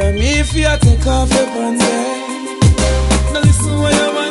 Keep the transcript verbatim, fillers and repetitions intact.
me if you take off your pants. Now listen what you want.